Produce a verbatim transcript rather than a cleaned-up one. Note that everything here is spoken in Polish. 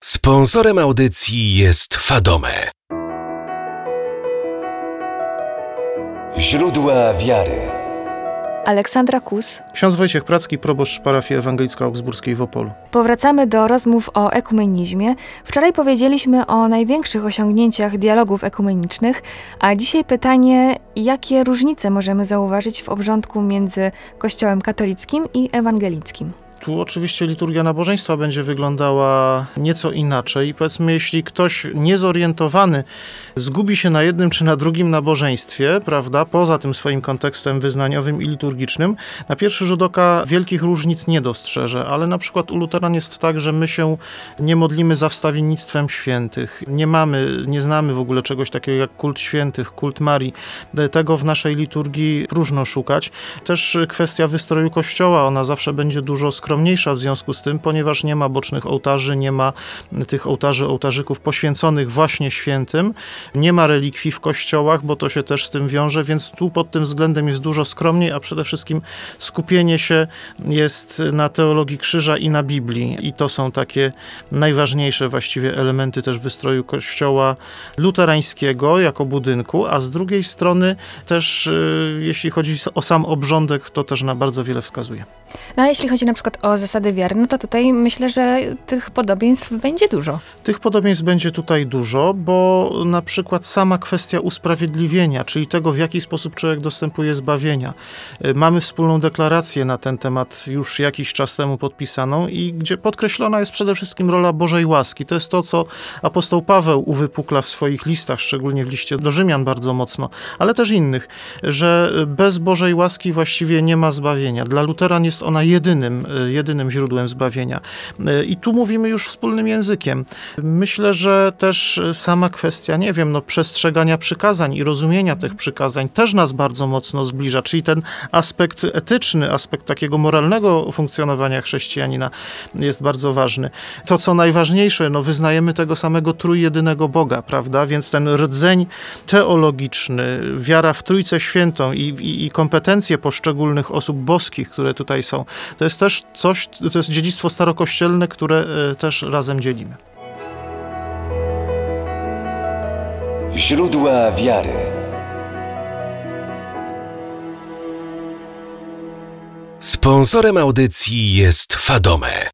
Sponsorem audycji jest Fadome. Źródła wiary. Aleksandra Kus. Ksiądz Wojciech Pracki, proboszcz parafii ewangelicko-augsburskiej w Opolu. Powracamy do rozmów o ekumenizmie. Wczoraj powiedzieliśmy o największych osiągnięciach dialogów ekumenicznych, a dzisiaj pytanie, jakie różnice możemy zauważyć w obrządku między Kościołem katolickim i ewangelickim? Tu oczywiście liturgia nabożeństwa będzie wyglądała nieco inaczej. Powiedzmy, jeśli ktoś niezorientowany zgubi się na jednym czy na drugim nabożeństwie, prawda, poza tym swoim kontekstem wyznaniowym i liturgicznym, na pierwszy rzut oka wielkich różnic nie dostrzeże, ale na przykład u luteran jest tak, że my się nie modlimy za wstawiennictwem świętych. Nie mamy, nie znamy w ogóle czegoś takiego jak kult świętych, kult Marii. Tego w naszej liturgii próżno szukać. Też kwestia wystroju kościoła, ona zawsze będzie dużo skromniejsza w związku z tym, ponieważ nie ma bocznych ołtarzy, nie ma tych ołtarzy, ołtarzyków poświęconych właśnie świętym, nie ma relikwii w kościołach, bo to się też z tym wiąże, więc tu pod tym względem jest dużo skromniej, a przede wszystkim skupienie się jest na teologii krzyża i na Biblii i to są takie najważniejsze właściwie elementy też wystroju kościoła luterańskiego jako budynku, a z drugiej strony też jeśli chodzi o sam obrządek, to też na bardzo wiele wskazuje. No a jeśli chodzi na przykład o zasady wiary, no to tutaj myślę, że tych podobieństw będzie dużo. Tych podobieństw będzie tutaj dużo, bo na przykład sama kwestia usprawiedliwienia, czyli tego, w jaki sposób człowiek dostępuje zbawienia. Mamy wspólną deklarację na ten temat już jakiś czas temu podpisaną i gdzie podkreślona jest przede wszystkim rola Bożej łaski. To jest to, co apostoł Paweł uwypukla w swoich listach, szczególnie w liście do Rzymian bardzo mocno, ale też innych, że bez Bożej łaski właściwie nie ma zbawienia. Dla luteran jest ona jedynym, jedynym źródłem zbawienia. I tu mówimy już wspólnym językiem. Myślę, że też sama kwestia, nie wiem, no, przestrzegania przykazań i rozumienia tych przykazań też nas bardzo mocno zbliża, czyli ten aspekt etyczny, aspekt takiego moralnego funkcjonowania chrześcijanina jest bardzo ważny. To, co najważniejsze, no, wyznajemy tego samego trójjedynego Boga, prawda? Więc ten rdzeń teologiczny, wiara w Trójcę Świętą i, i, i kompetencje poszczególnych osób boskich, które tutaj są, to jest też coś, to jest dziedzictwo starokościelne, które też razem dzielimy. Źródła wiary. Sponsorem audycji jest Fadome.